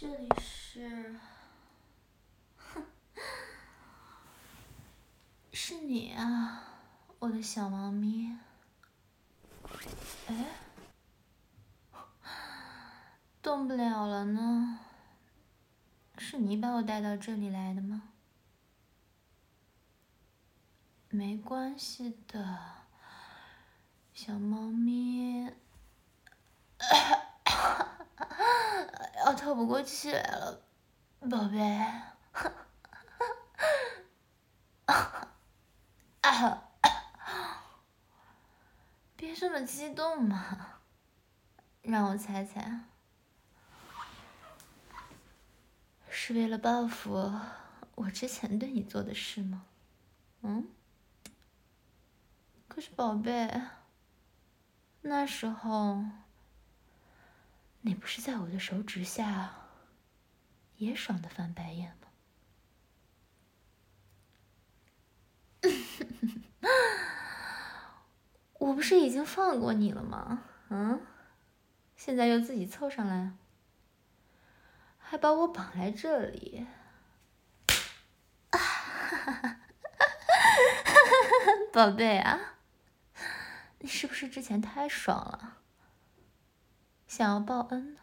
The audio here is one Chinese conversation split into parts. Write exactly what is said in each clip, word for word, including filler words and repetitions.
这里是，哼，是你啊，我的小猫咪。哎，动不了了呢。是你把我带到这里来的吗？没关系的，小猫咪。要透不过气来了，宝贝。别这么激动嘛，让我猜猜，是为了报复我之前对你做的事吗？嗯？可是宝贝，那时候你不是在我的手指下也爽的翻白眼吗？我不是已经放过你了吗？嗯？现在又自己凑上来，还把我绑来这里。宝贝啊，你是不是之前太爽了，想要报恩呢？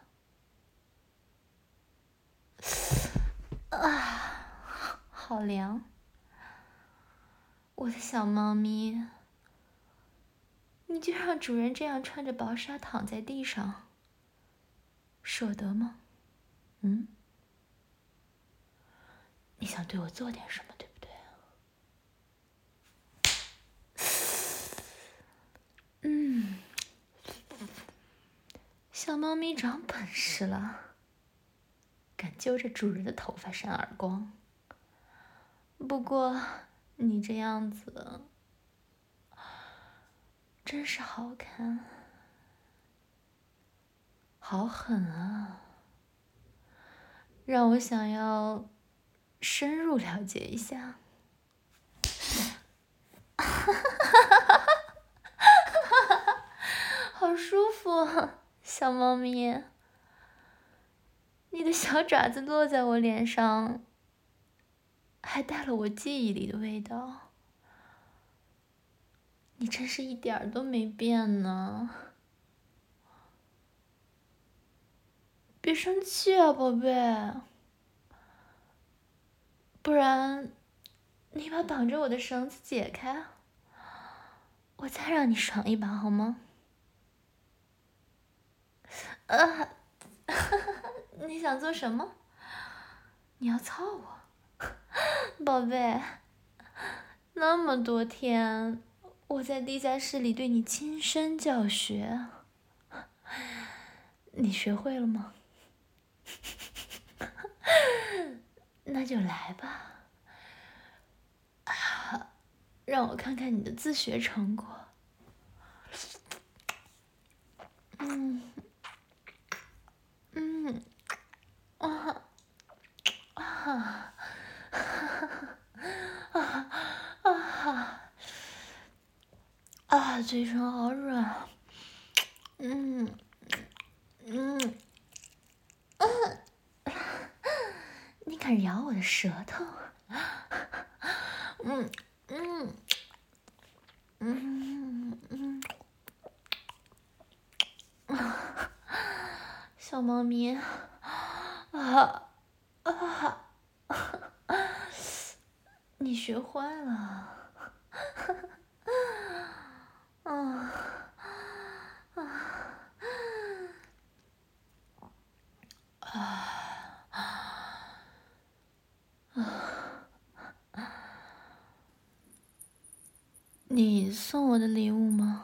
啊，好凉！我的小猫咪，你就让主人这样穿着薄纱躺在地上，舍得吗？嗯？你想对我做点什么，对不对？嗯，小猫咪长本事了，敢揪着主人的头发扇耳光。不过你这样子真是好看，好狠啊！让我想要深入了解一下。好舒服，小猫咪。你的小爪子落在我脸上，还带了我记忆里的味道。你真是一点儿都没变呢。别生气啊，宝贝。不然，你把绑着我的绳子解开，我再让你爽一把好吗？啊，你想做什么？你要操我，宝贝。那么多天，我在地下室里对你亲身教学，你学会了吗？那就来吧，啊，让我看看你的自学成果。嗯，嗯，啊，啊，啊，啊，啊，嘴唇好软。嗯，嗯，嗯，你敢咬我的舌头？嗯，嗯，嗯，嗯，小猫咪，啊啊，你学坏了。啊啊啊！你送我的礼物吗？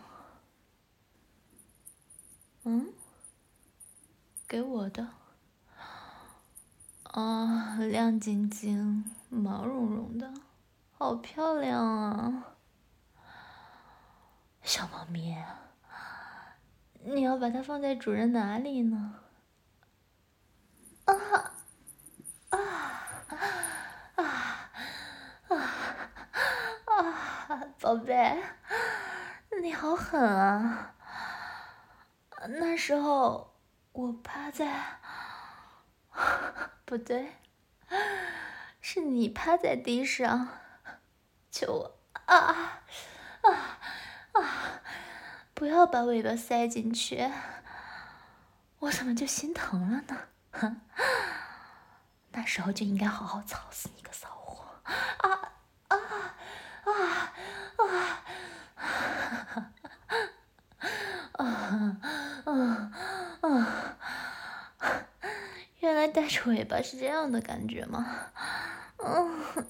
嗯，给我的。啊，亮晶晶，毛茸茸的，好漂亮啊！小猫咪，你要把它放在主人哪里呢？啊啊啊啊啊！宝贝，你好狠啊！那时候我趴在不对，是你趴在地上，求我啊啊啊！不要把尾巴塞进去，我怎么就心疼了呢？哼，那时候就应该好好操死你个骚货！啊啊啊啊！啊啊啊！原来带着尾巴是这样的感觉吗？嗯，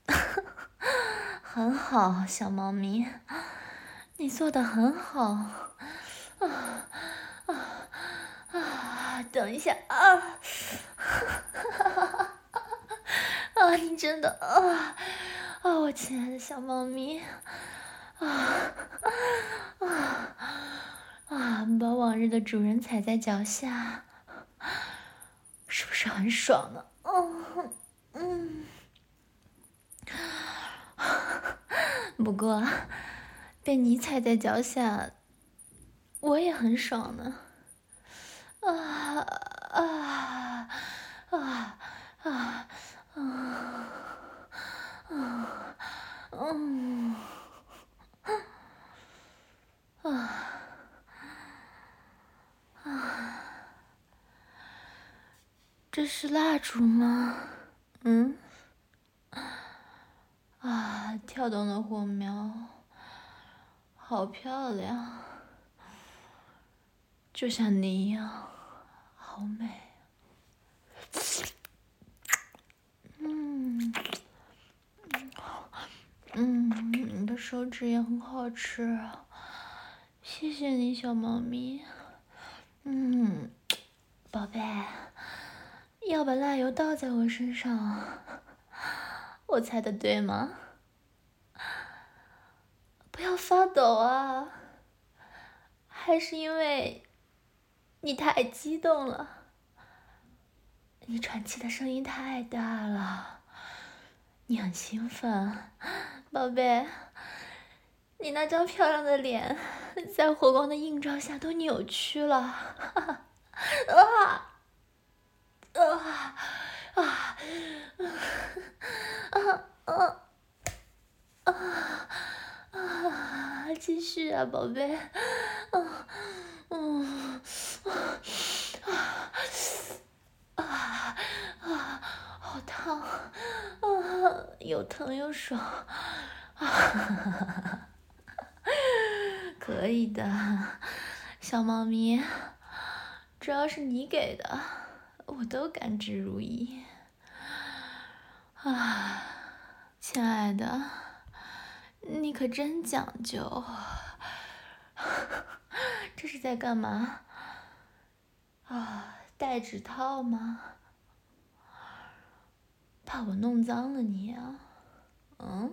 很好，小猫咪，你做的很好。啊啊啊！等一下啊！啊，你真的啊啊，我亲爱的小猫咪，啊啊啊！把往日的主人踩在脚下，是不是很爽呢？嗯嗯。不过，被你踩在脚下，我也很爽呢。啊啊啊啊啊啊嗯啊啊！这是蜡烛吗？嗯。啊，跳动的火苗，好漂亮，就像你一样，好美。嗯，嗯，你的手指也很好吃，谢谢你，小猫咪。嗯，宝贝，要把蜡油倒在我身上，我猜的对吗？不要发抖啊！还是因为你太激动了，你喘气的声音太大了，你很兴奋，宝贝。你那张漂亮的脸，在火光的映照下都扭曲了，啊啊啊啊啊啊啊！继续啊，宝贝，嗯嗯啊啊啊！好烫，啊，又疼又爽，啊！可以的，小猫咪，只要是你给的，我都甘之如饴。啊，亲爱的，你可真讲究。这是在干嘛？啊，戴指套吗？怕我弄脏了你啊？嗯？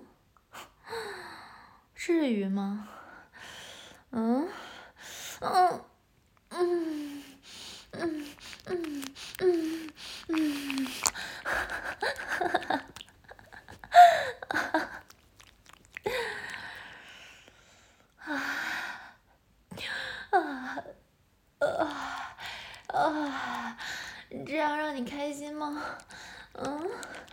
至于吗？嗯？嗯？嗯？嗯嗯嗯嗯，啊啊啊啊！这样让你开心吗？嗯？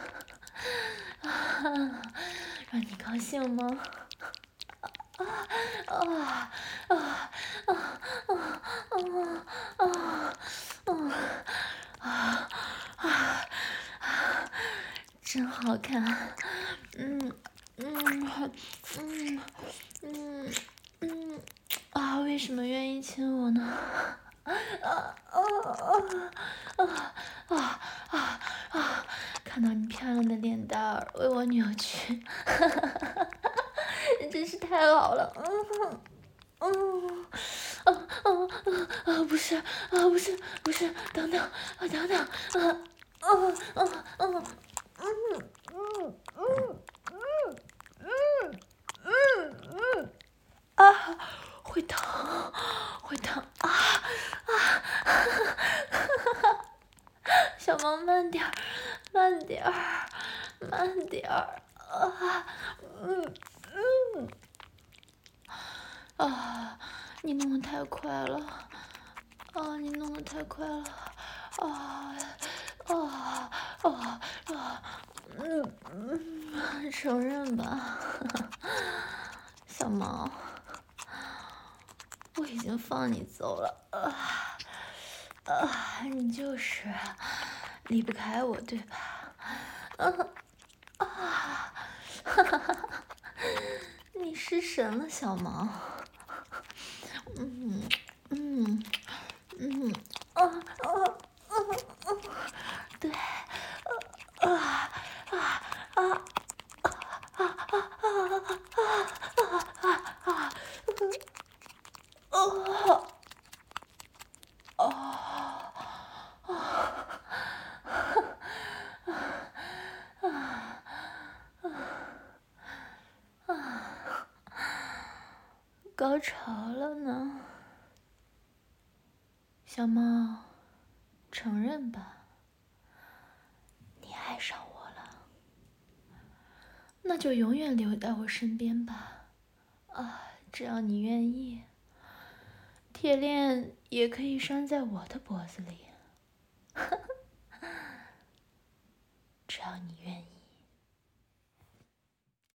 啊，让你高兴吗？啊啊啊啊啊啊啊啊啊！真好看，嗯嗯嗯嗯嗯啊！为什么愿意亲我呢？啊啊啊啊啊啊啊！看到你漂亮的脸蛋儿为我扭曲，哈哈哈哈哈！真是太好了，嗯嗯啊啊啊啊！不是啊，不是不是，等等啊，等等啊啊啊啊！嗯嗯嗯嗯嗯嗯嗯啊！会疼，会疼啊啊！小猫慢点儿，慢点儿，慢点儿啊！嗯嗯啊！你弄得太快了，啊！你弄得太快了，啊啊承认吧，小毛，我已经放你走了啊啊！你就是离不开我，对吧？啊啊！哈哈哈！你失神了，小毛。嗯嗯嗯啊啊啊啊！对，啊啊啊啊啊啊啊啊啊！哦哦高潮了呢，小猫，承认吧，你爱上我了，那就永远留在我身边吧。啊，只要你愿意，铁链也可以拴在我的脖子里。